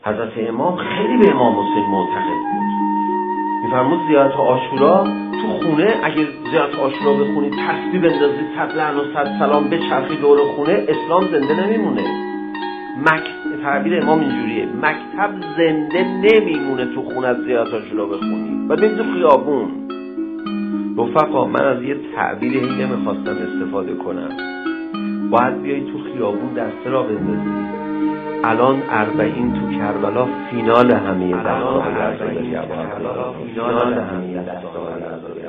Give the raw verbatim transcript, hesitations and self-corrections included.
حضرت امام خیلی به امام حسین معتقد بود. میفرمود زیارت عاشورا تو خونه، اگه زیارت عاشورا بخونید، تسبیح بندازید، صد لعن و صد سلام بچرخید دور خونه، اسلام زنده نمیمونه. مکتب، تعبیر امام اینجوریه، مکتب زنده نمیمونه تو خونه از زیارت عاشورا بخونید و برید تو خیابون. رفقا من از یه تعبیری هی نمیخواستم استفاده کنم، باید بیایی تو خیابون دسته را بندازی. الان اربعین تو کربلا فینال همه دسته‌های عزاداری، فینال همه دسته‌های عزاداری.